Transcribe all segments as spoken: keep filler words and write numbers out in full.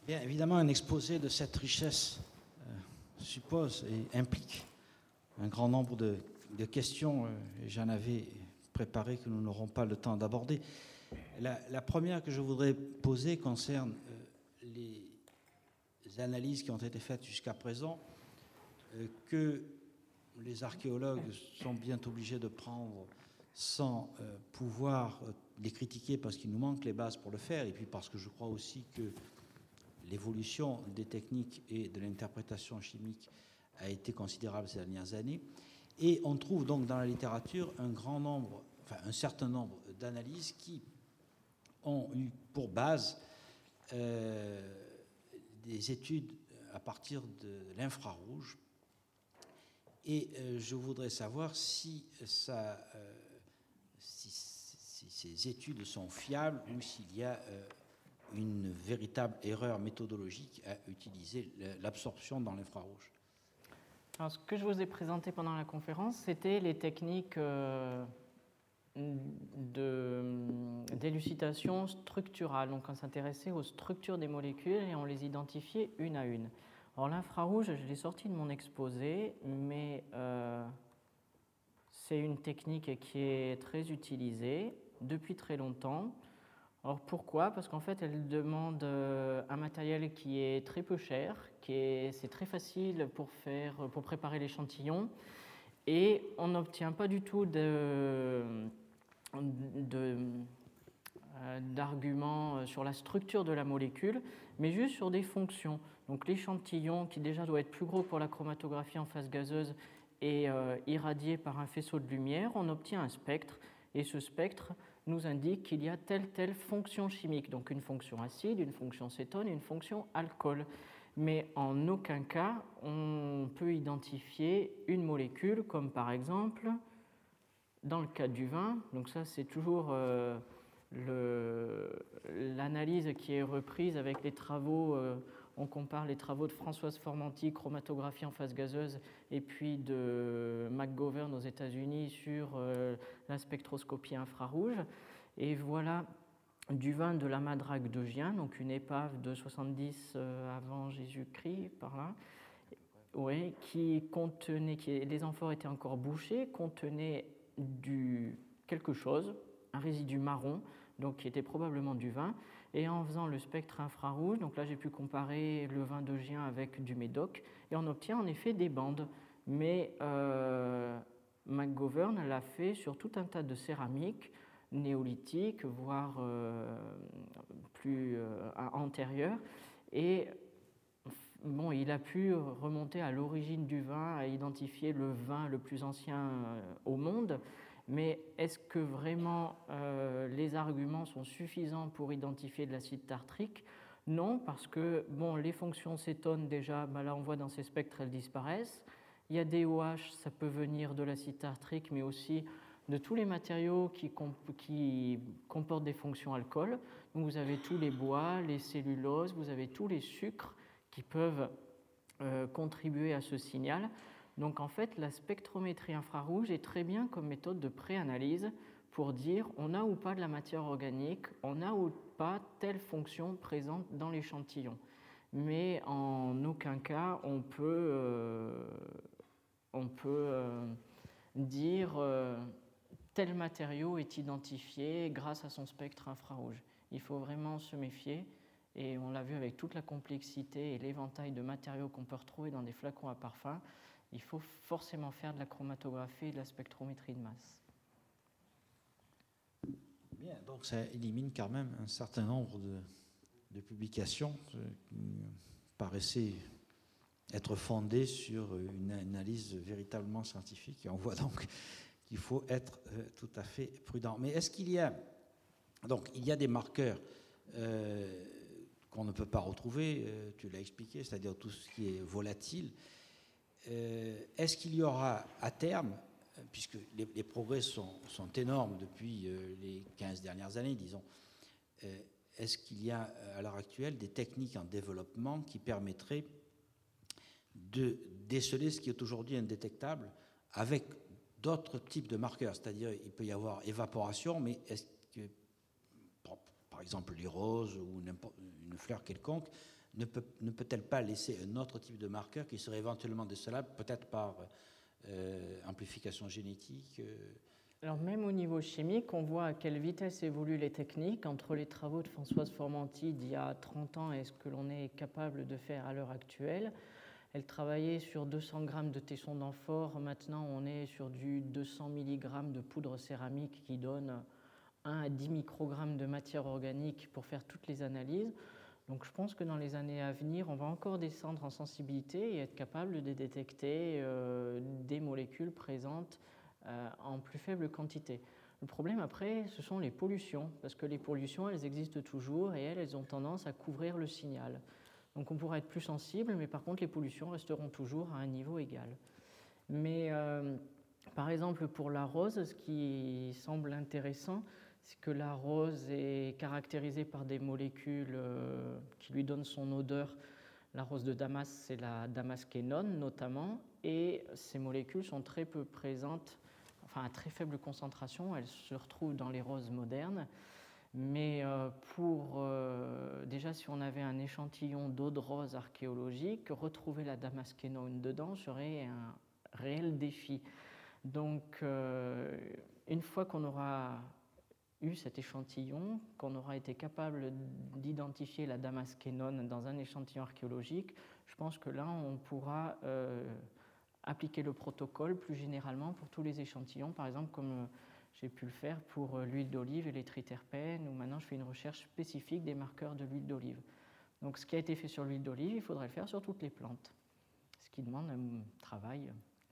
Bien évidemment, un exposé de cette richesse euh, suppose et implique un grand nombre de, de questions, euh, et j'en avais préparé que nous n'aurons pas le temps d'aborder. La, la première que je voudrais poser concerne euh, les analyses qui ont été faites jusqu'à présent, euh, que les archéologues sont bien obligés de prendre sans euh, pouvoir euh, les critiquer parce qu'il nous manque les bases pour le faire, et puis parce que je crois aussi que l'évolution des techniques et de l'interprétation chimique a été considérable ces dernières années. Et on trouve donc dans la littérature un grand nombre, enfin un certain nombre d'analyses qui ont eu pour base euh, des études à partir de l'infrarouge. Et euh, je voudrais savoir si, ça, euh, si, si ces études sont fiables ou s'il y a euh, une véritable erreur méthodologique à utiliser l'absorption dans l'infrarouge. Alors, ce que je vous ai présenté pendant la conférence, c'était les techniques euh, d'élucidation structurale. Donc, on s'intéressait aux structures des molécules et on les identifiait une à une. Alors, l'infrarouge, je l'ai sorti de mon exposé, mais euh, c'est une technique qui est très utilisée depuis très longtemps. Alors pourquoi ? Parce qu'en fait, elle demande un matériel qui est très peu cher, qui est, c'est très facile pour, faire, pour préparer l'échantillon, et on n'obtient pas du tout de, de, d'arguments sur la structure de la molécule, mais juste sur des fonctions. Donc l'échantillon, qui déjà doit être plus gros pour la chromatographie en phase gazeuse, est euh, irradié par un faisceau de lumière, on obtient un spectre, et ce spectre nous indique qu'il y a telle telle fonction chimique, donc une fonction acide, une fonction cétone et une fonction alcool. Mais en aucun cas, on peut identifier une molécule, comme par exemple, dans le cas du vin, donc ça c'est toujours euh, le, l'analyse qui est reprise avec les travaux, euh, on compare les travaux de Françoise Formanti, chromatographie en phase gazeuse, et puis de McGovern aux États-Unis sur euh, la spectroscopie infrarouge. Et voilà du vin de la Madrague de Gien, donc une épave de soixante-dix euh, avant Jésus-Christ, par là, oui, qui contenait, qui, les amphores étaient encore bouchées, contenait du, quelque chose, un résidu marron, donc qui était probablement du vin. Et en faisant le spectre infrarouge, donc là j'ai pu comparer le vin de Gien avec du Médoc, et on obtient en effet des bandes. Mais euh, McGovern l'a fait sur tout un tas de céramiques néolithiques, voire euh, plus euh, antérieures. Et bon, il a pu remonter à l'origine du vin, à identifier le vin le plus ancien au monde. Mais est-ce que vraiment euh, les arguments sont suffisants pour identifier de l'acide tartrique ? Non, parce que bon, les fonctions cétones, déjà, ben là on voit dans ces spectres, elles disparaissent. Il y a des O H, ça peut venir de l'acide tartrique, mais aussi de tous les matériaux qui, comp- qui comportent des fonctions alcool. Donc vous avez tous les bois, les celluloses, vous avez tous les sucres qui peuvent euh, contribuer à ce signal. Donc en fait, la spectrométrie infrarouge est très bien comme méthode de pré-analyse pour dire on a ou pas de la matière organique, on a ou pas telle fonction présente dans l'échantillon. Mais en aucun cas on peut, euh, on peut euh, dire euh, tel matériau est identifié grâce à son spectre infrarouge. Il faut vraiment se méfier. Et on l'a vu avec toute la complexité et l'éventail de matériaux qu'on peut retrouver dans des flacons à parfum, il faut forcément faire de la chromatographie et de la spectrométrie de masse. Bien, donc ça élimine quand même un certain nombre de, de publications qui paraissaient être fondées sur une analyse véritablement scientifique. Et on voit donc qu'il faut être euh, tout à fait prudent. Mais est-ce qu'il y a... Donc, il y a des marqueurs euh, qu'on ne peut pas retrouver, euh, tu l'as expliqué, c'est-à-dire tout ce qui est volatile. Euh, est-ce qu'il y aura à terme, puisque les, les progrès sont, sont énormes depuis euh, les quinze dernières années, disons, euh, est-ce qu'il y a à l'heure actuelle des techniques en développement qui permettraient de déceler ce qui est aujourd'hui indétectable avec d'autres types de marqueurs, c'est-à-dire il peut y avoir évaporation, mais est-ce que, par exemple les roses ou une fleur quelconque, ne, peut, ne peut-elle pas laisser un autre type de marqueur qui serait éventuellement décelable, peut-être par euh, amplification génétique euh... Alors même au niveau chimique, on voit à quelle vitesse évoluent les techniques entre les travaux de Françoise Formanti d'il y a trente ans et ce que l'on est capable de faire à l'heure actuelle. Elle travaillait sur deux cents grammes de tesson d'amphore, maintenant on est sur du deux cents milligrammes de poudre céramique qui donne un à dix microgrammes de matière organique pour faire toutes les analyses. Donc je pense que dans les années à venir, on va encore descendre en sensibilité et être capable de détecter euh, des molécules présentes euh, en plus faible quantité. Le problème après, ce sont les pollutions, parce que les pollutions, elles existent toujours et elles, elles ont tendance à couvrir le signal. Donc on pourra être plus sensible, mais par contre les pollutions resteront toujours à un niveau égal. Mais euh, par exemple pour la rose, ce qui semble intéressant, c'est que la rose est caractérisée par des molécules euh, qui lui donnent son odeur. La rose de Damas, c'est la damasquénone notamment, et ces molécules sont très peu présentes, enfin à très faible concentration, elles se retrouvent dans les roses modernes. Mais euh, pour, euh, déjà, si on avait un échantillon d'eau de rose archéologique, retrouver la damasquénone dedans serait un réel défi. Donc, euh, une fois qu'on aura eu cet échantillon, qu'on aura été capable d'identifier la damasquénone dans un échantillon archéologique, je pense que là, on pourra euh, appliquer le protocole plus généralement pour tous les échantillons, par exemple comme j'ai pu le faire pour l'huile d'olive et les triterpènes, où maintenant je fais une recherche spécifique des marqueurs de l'huile d'olive. Donc ce qui a été fait sur l'huile d'olive, il faudrait le faire sur toutes les plantes, ce qui demande un travail,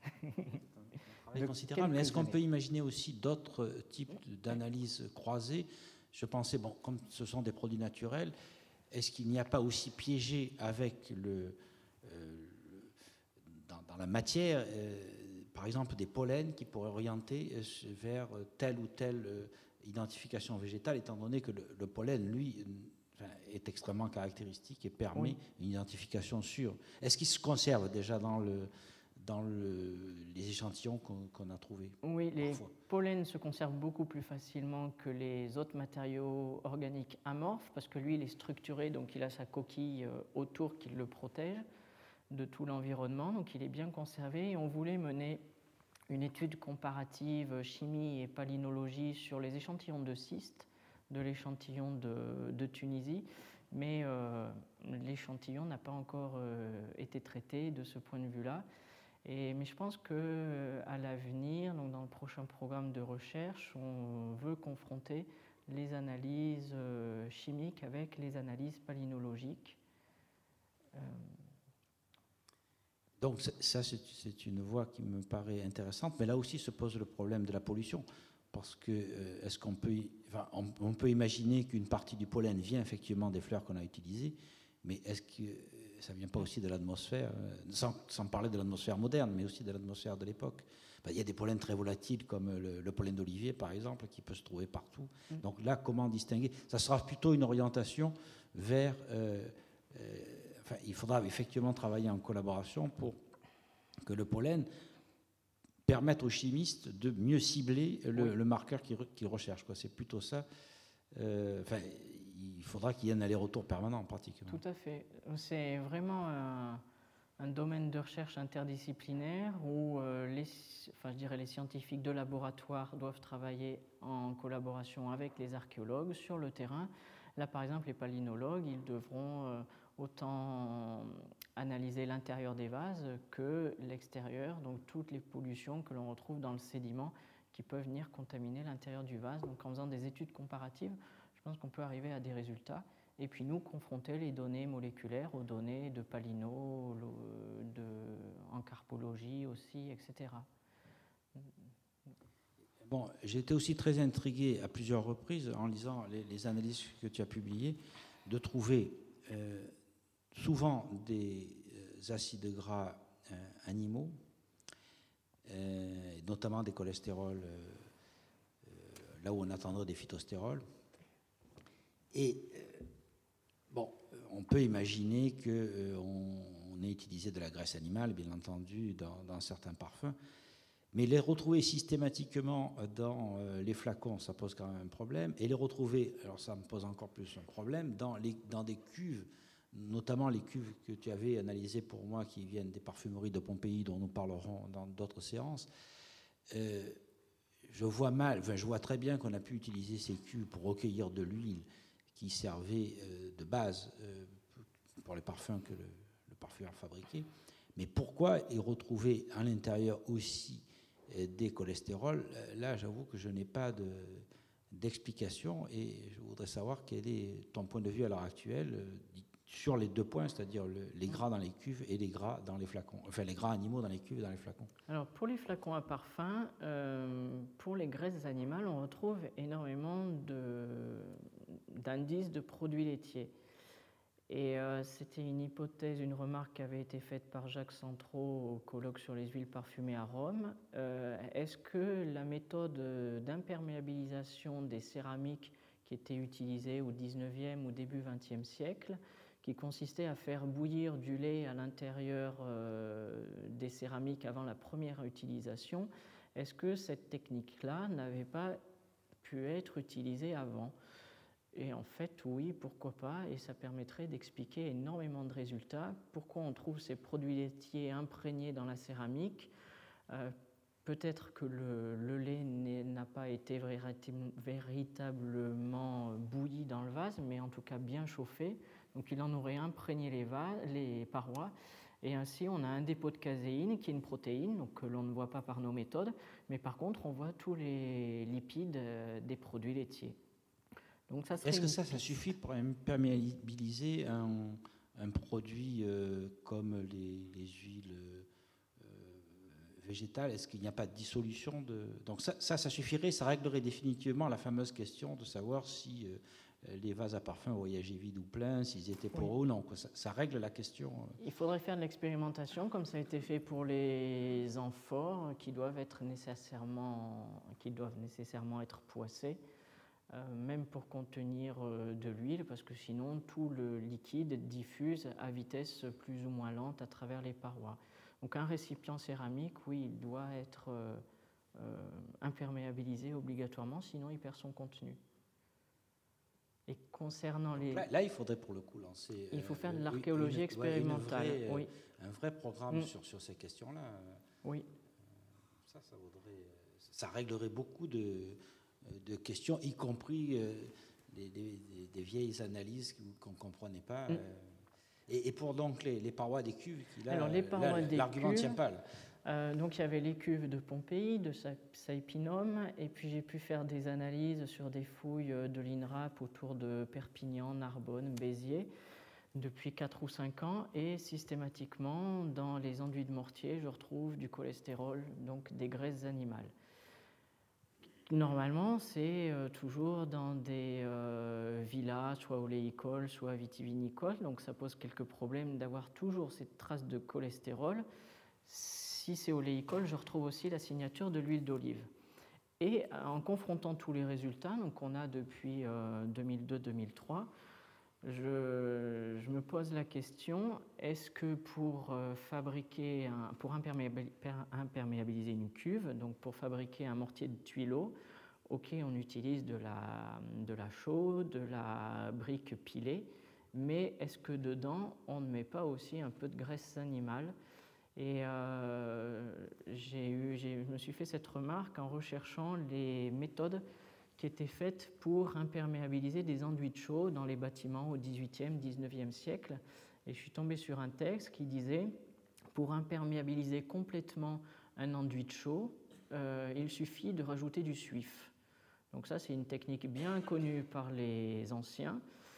un travail considérable. Mais est-ce qu'on peut imaginer aussi d'autres types d'analyses croisées? Je pensais, bon, comme ce sont des produits naturels, est-ce qu'il n'y a pas aussi piégé avec le, euh, dans, dans la matière euh, par exemple des pollens qui pourraient orienter vers telle ou telle identification végétale, étant donné que le, le pollen, lui, enfin, est extrêmement caractéristique et permet oui. une identification sûre. Est-ce qu'il se conserve déjà dans, le, dans le, les échantillons qu'on, qu'on a trouvés? Oui, les pollens se conservent beaucoup plus facilement que les autres matériaux organiques amorphes, parce que lui, il est structuré, donc il a sa coquille autour qui le protège de tout l'environnement, donc il est bien conservé. Et on voulait mener une étude comparative chimie et palynologie sur les échantillons de cystes de l'échantillon de, de Tunisie, mais euh, l'échantillon n'a pas encore euh, été traité de ce point de vue-là. Et, mais je pense qu'à l'avenir, donc dans le prochain programme de recherche, on veut confronter les analyses euh, chimiques avec les analyses palynologiques. Euh, Donc ça, c'est une voie qui me paraît intéressante, mais là aussi se pose le problème de la pollution, parce que euh, est-ce qu'on peut, enfin, on, on peut imaginer qu'une partie du pollen vient effectivement des fleurs qu'on a utilisées, mais est-ce que ça ne vient pas aussi de l'atmosphère, sans, sans parler de l'atmosphère moderne, mais aussi de l'atmosphère de l'époque? Ben, il y a des pollens très volatiles, comme le, le pollen d'olivier, par exemple, qui peut se trouver partout. Mmh. Donc là, comment distinguer? Ça sera plutôt une orientation vers... Euh, euh, Enfin, il faudra effectivement travailler en collaboration pour que le pollen permette aux chimistes de mieux cibler le, oui. le marqueur qu'ils, qu'ils recherchent. Quoi. C'est plutôt ça. Euh, enfin, il faudra qu'il y ait un aller-retour permanent, pratiquement. Tout à fait. C'est vraiment un, un domaine de recherche interdisciplinaire où euh, les, enfin, je dirais les scientifiques de laboratoire doivent travailler en collaboration avec les archéologues sur le terrain. Là, par exemple, les palynologues, ils devront euh, autant analyser l'intérieur des vases que l'extérieur, donc toutes les pollutions que l'on retrouve dans le sédiment qui peuvent venir contaminer l'intérieur du vase. Donc en faisant des études comparatives, je pense qu'on peut arriver à des résultats. Et puis nous, confronter les données moléculaires aux données de palyno, de, en carpologie aussi, et cetera. Bon, j'ai été aussi très intrigué à plusieurs reprises en lisant les, les analyses que tu as publiées, de trouver euh, souvent des euh, acides gras euh, animaux, euh, notamment des cholestérols, euh, euh, là où on attendrait des phytostérols. Et euh, bon, on peut imaginer qu'on euh, on ait utilisé de la graisse animale, bien entendu, dans, dans certains parfums. Mais les retrouver systématiquement dans les flacons, ça pose quand même un problème. Et les retrouver, alors ça me pose encore plus un problème, dans, les, dans des cuves notamment les cuves que tu avais analysées pour moi, qui viennent des parfumeries de Pompéi, dont nous parlerons dans d'autres séances. Euh, je vois mal, enfin, je vois très bien qu'on a pu utiliser ces cuves pour recueillir de l'huile qui servait euh, de base euh, pour les parfums que le, le parfumeur fabriquait. Mais pourquoi y retrouver à l'intérieur aussi euh, des cholestérols? Là, j'avoue que je n'ai pas de, d'explication et je voudrais savoir quel est ton point de vue à l'heure actuelle euh, sur les deux points, c'est-à-dire le, les gras dans les cuves et les gras dans les flacons, enfin les gras animaux dans les cuves et dans les flacons. Alors pour les flacons à parfum, euh, pour les graisses animales, on retrouve énormément de, d'indices de produits laitiers. Et euh, c'était une hypothèse, une remarque qui avait été faite par Jacques Centraux au colloque sur les huiles parfumées à Rome. Euh, est-ce que la méthode d'imperméabilisation des céramiques qui était utilisée au dix-neuvième ou début vingtième siècle, qui consistait à faire bouillir du lait à l'intérieur euh, des céramiques avant la première utilisation, est-ce que cette technique-là n'avait pas pu être utilisée avant ? Et en fait, oui, pourquoi pas, et ça permettrait d'expliquer énormément de résultats. Pourquoi on trouve ces produits laitiers imprégnés dans la céramique ? euh, Peut-être que le, le lait n'a pas été véritablement bouilli dans le vase, mais en tout cas bien chauffé. Donc il en aurait imprégné les, vases, les parois. Et ainsi, on a un dépôt de caséine, qui est une protéine, donc que l'on ne voit pas par nos méthodes, mais par contre, on voit tous les lipides des produits laitiers. Donc ça Est-ce que ça, ça suffit pour imperméabiliser un, un produit euh, comme les, les huiles euh, végétales? Est-ce qu'il n'y a pas de dissolution de... Donc ça, ça, ça suffirait, ça réglerait définitivement la fameuse question de savoir si euh, les vases à parfum voyageaient vides ou pleins, s'ils étaient poreux oui. ou non. Ça, ça règle la question. Il faudrait faire de l'expérimentation, comme ça a été fait pour les amphores, qui doivent être nécessairement, qui doivent nécessairement être poissés. Euh, même pour contenir euh, de l'huile, parce que sinon tout le liquide diffuse à vitesse plus ou moins lente à travers les parois. Donc un récipient céramique, oui, il doit être euh, euh, imperméabilisé obligatoirement, sinon il perd son contenu. Et concernant les... Là, là, il faudrait pour le coup lancer... Il faut faire de l'archéologie une, expérimentale. Ouais, vraie, oui. Un vrai programme mm. sur, sur ces questions-là. Oui. Ça, ça, vaudrait, ça réglerait beaucoup de... de questions, y compris euh, des, des, des vieilles analyses qu'on ne comprenait pas. Mm. Euh, et, et pour donc les, les parois des cuves, qui, là, Alors, les parois là, des l'argument ne tient pas. Là. Euh, donc il y avait les cuves de Pompéi, de Saipinum, et puis j'ai pu faire des analyses sur des fouilles de l'INRAP autour de Perpignan, Narbonne, Béziers, depuis quatre ou cinq ans, et systématiquement, dans les enduits de mortier, je retrouve du cholestérol, donc des graisses animales. Normalement, c'est euh, toujours dans des euh, villas, soit oléicoles, soit vitivinicoles, donc ça pose quelques problèmes d'avoir toujours cette trace de cholestérol. Si c'est oléicole, je retrouve aussi la signature de l'huile d'olive. Et en confrontant tous les résultats, donc on a depuis euh, deux mille deux deux mille trois, je, je me pose la question, est-ce que pour euh, fabriquer, un, pour imperméabiliser une cuve, donc pour fabriquer un mortier de tuileaux, ok, on utilise de la, de la chaux, de la brique pilée, mais est-ce que dedans, on ne met pas aussi un peu de graisse animale ? Et euh, j'ai eu, j'ai, je me suis fait cette remarque en recherchant les méthodes qui étaient faites pour imperméabiliser des enduits de chaux dans les bâtiments au dix-huitième, dix-neuvième siècle. Et je suis tombé sur un texte qui disait « Pour imperméabiliser complètement un enduit de chaux, euh, il suffit de rajouter du suif ». Donc ça, c'est une technique bien connue par les anciens,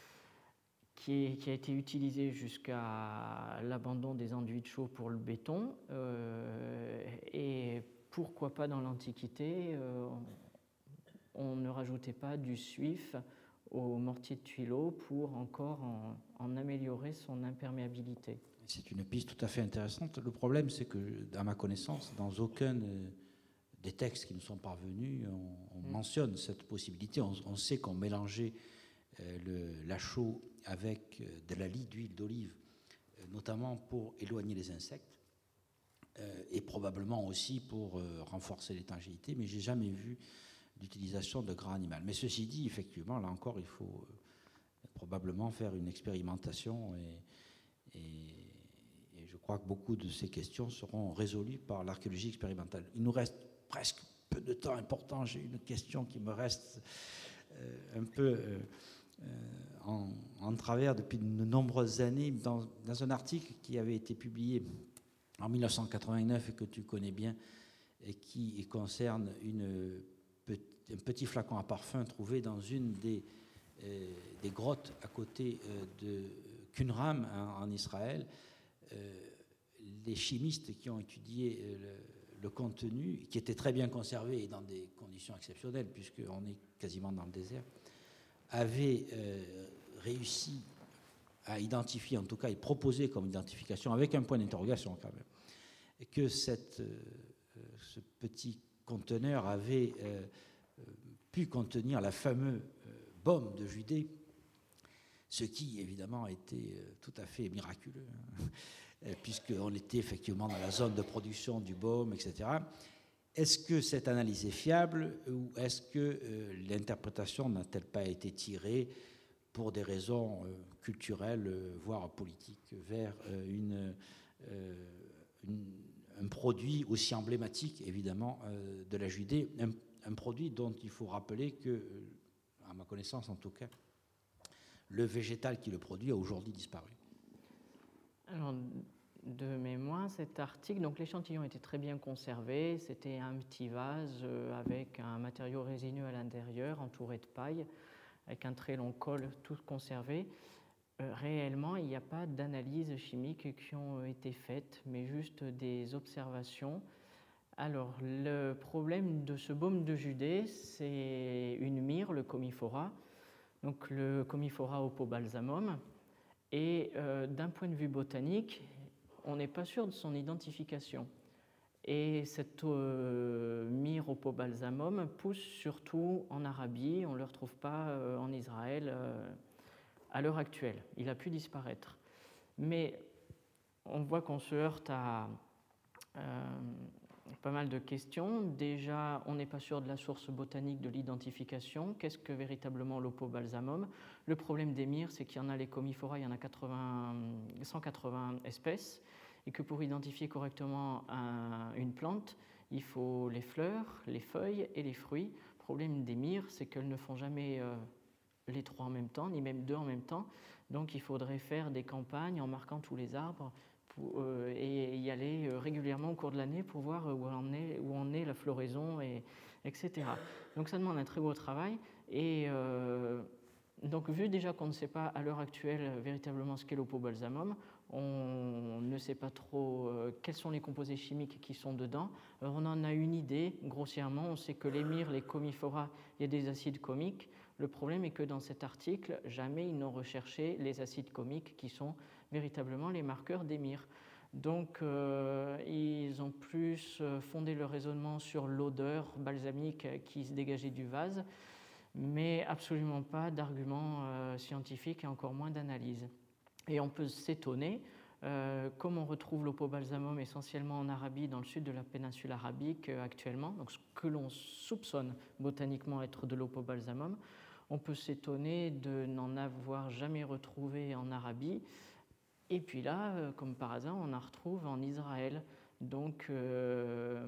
Qui, est, qui a été utilisé jusqu'à l'abandon des enduits de chaux pour le béton. Euh, et pourquoi pas dans l'Antiquité, euh, on, on ne rajoutait pas du suif au mortier de tuileaux pour encore en, en améliorer son imperméabilité. C'est une piste tout à fait intéressante. Le problème, c'est que, à ma connaissance, dans aucun des textes qui nous sont parvenus, on, on mmh. mentionne cette possibilité. On, on sait qu'on mélangeait euh, le, la chaux avec de la lie d'huile d'olive, notamment pour éloigner les insectes euh, et probablement aussi pour euh, renforcer l'étanchéité, mais je n'ai jamais vu d'utilisation de gras animal. Mais ceci dit, effectivement, là encore, il faut probablement faire une expérimentation et, et, et je crois que beaucoup de ces questions seront résolues par l'archéologie expérimentale. Il nous reste presque peu de temps important. J'ai une question qui me reste euh, un peu euh, euh, en, en travers depuis de nombreuses années dans, dans un article qui avait été publié en mille neuf cent quatre-vingt-neuf et que tu connais bien et qui concerne une, un petit flacon à parfum trouvé dans une des, euh, des grottes à côté euh, de Qumran en, en Israël. Euh, les chimistes qui ont étudié euh, le, le contenu, qui était très bien conservé et dans des conditions exceptionnelles puisqu'on est quasiment dans le désert, avaient euh, réussi à identifier, en tout cas, et proposer comme identification, avec un point d'interrogation quand même, et que cette, euh, ce petit conteneur avait euh, pu contenir la fameuse euh, baume de Judée, ce qui, évidemment, était euh, tout à fait miraculeux, hein, puisqu'on était effectivement dans la zone de production du baume, et cetera. Est-ce que cette analyse est fiable ou est-ce que euh, l'interprétation n'a-t-elle pas été tirée pour des raisons euh, culturelles, euh, voire politiques, vers euh, une, euh, une, un produit aussi emblématique, évidemment, euh, de la Judée, un, un produit dont il faut rappeler que, euh, à ma connaissance en tout cas, le végétal qui le produit a aujourd'hui disparu. Alors, de mémoire, cet article, donc l'échantillon était très bien conservé, c'était un petit vase euh, avec un matériau résineux à l'intérieur, entouré de paille, avec un très long col, tout conservé. Euh, réellement, il n'y a pas d'analyses chimiques qui ont été faites, mais juste des observations. Alors, le problème de ce baume de Judée, c'est une myrrhe, le commiphora, donc le commiphora opobalsamum, et euh, d'un point de vue botanique, on n'est pas sûr de son identification. Et cette euh, myrrhe opobalsamum pousse surtout en Arabie, on ne le retrouve pas euh, en Israël euh, à l'heure actuelle. Il a pu disparaître. Mais on voit qu'on se heurte à euh, pas mal de questions. Déjà, on n'est pas sûr de la source botanique de l'identification. Qu'est-ce que véritablement l'opobalsamum ? Le problème des myrrhes, c'est qu'il y en a les commiphora, il y en a quatre-vingts, cent quatre-vingts espèces, et que pour identifier correctement un, une plante, il faut les fleurs, les feuilles et les fruits. Le problème des myrrhes, c'est qu'elles ne font jamais euh, les trois en même temps, ni même deux en même temps. Donc il faudrait faire des campagnes en marquant tous les arbres pour, euh, et y aller euh, régulièrement au cours de l'année pour voir où en est, où en est la floraison, et, etc. Donc ça demande un très gros travail. Et euh, donc vu déjà qu'on ne sait pas à l'heure actuelle véritablement ce qu'est l'opobalsamum, on ne sait pas trop euh, quels sont les composés chimiques qui sont dedans. Alors on en a une idée, grossièrement, on sait que les myrrhes, les commiphora, il y a des acides comiques. Le problème est que dans cet article, jamais ils n'ont recherché les acides comiques qui sont véritablement les marqueurs des myrrhes. Donc euh, ils ont plus fondé le raisonnement sur l'odeur balsamique qui se dégageait du vase, mais absolument pas d'arguments euh, scientifiques et encore moins d'analyse. Et on peut s'étonner, euh, comme on retrouve l'opobalsamum essentiellement en Arabie, dans le sud de la péninsule arabique euh, actuellement, donc ce que l'on soupçonne botaniquement être de l'opobalsamum, on peut s'étonner de n'en avoir jamais retrouvé en Arabie. Et puis là, euh, comme par hasard, on en retrouve en Israël. Donc, euh,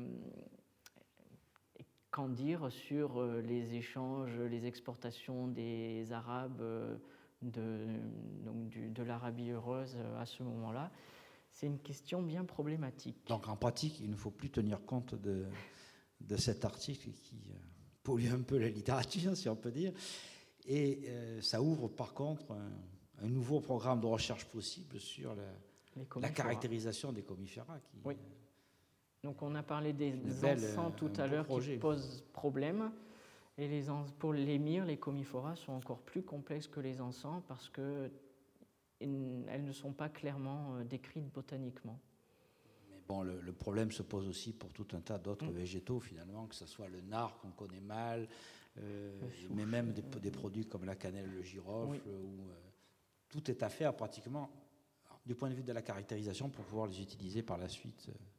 qu'en dire sur euh, les échanges, les exportations des Arabes euh, de, donc du, de l'Arabie heureuse à ce moment-là? C'est une question bien problématique. Donc en pratique, il ne faut plus tenir compte de, de cet article qui euh, pollue un peu la littérature, si on peut dire. Et euh, ça ouvre par contre un, un nouveau programme de recherche possible sur la, la caractérisation des commiphora. Qui, oui. Donc on a parlé des belle, encens tout à l'heure qui posent problème. Et les, pour les myrrhes, les commiphora sont encore plus complexes que les encens parce qu'elles ne sont pas clairement décrites botaniquement. Mais bon, le, le problème se pose aussi pour tout un tas d'autres mmh. végétaux, finalement, que ce soit le nard qu'on connaît mal, euh, mais même des, des produits comme la cannelle, le girofle, oui. où euh, tout est à faire pratiquement du point de vue de la caractérisation pour pouvoir les utiliser par la suite. Euh,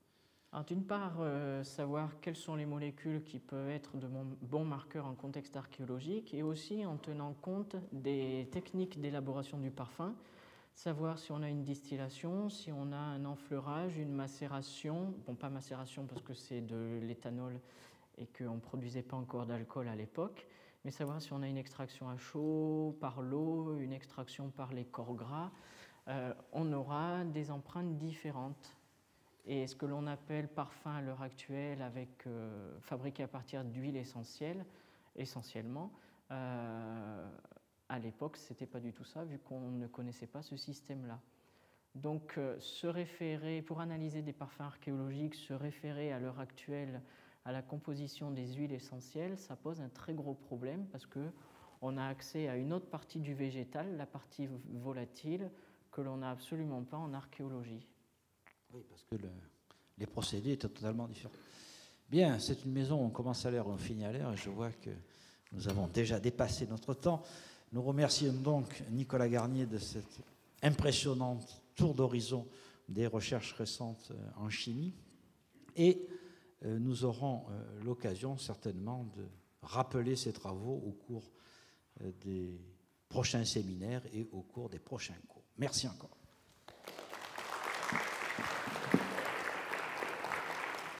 Alors, d'une part, euh, savoir quelles sont les molécules qui peuvent être de bons marqueurs en contexte archéologique, et aussi en tenant compte des techniques d'élaboration du parfum, savoir si on a une distillation, si on a un enfleurage, une macération, bon pas macération parce que c'est de l'éthanol et qu'on ne produisait pas encore d'alcool à l'époque, mais savoir si on a une extraction à chaud, par l'eau, une extraction par les corps gras, euh, on aura des empreintes différentes. Et ce que l'on appelle parfum à l'heure actuelle, avec, euh, fabriqué à partir d'huile essentielle, essentiellement, euh, à l'époque, ce n'était pas du tout ça, vu qu'on ne connaissait pas ce système-là. Donc, euh, se référer, pour analyser des parfums archéologiques, se référer à l'heure actuelle à la composition des huiles essentielles, ça pose un très gros problème parce qu'on a accès à une autre partie du végétal, la partie volatile, que l'on n'a absolument pas en archéologie. Oui, parce que le, les procédés étaient totalement différents. Bien, c'est une maison, on commence à l'heure, on finit à l'heure, et je vois que nous avons déjà dépassé notre temps. Nous remercions donc Nicolas Garnier de cette impressionnante tour d'horizon des recherches récentes en chimie. Et nous aurons l'occasion certainement de rappeler ces travaux au cours des prochains séminaires et au cours des prochains cours. Merci encore.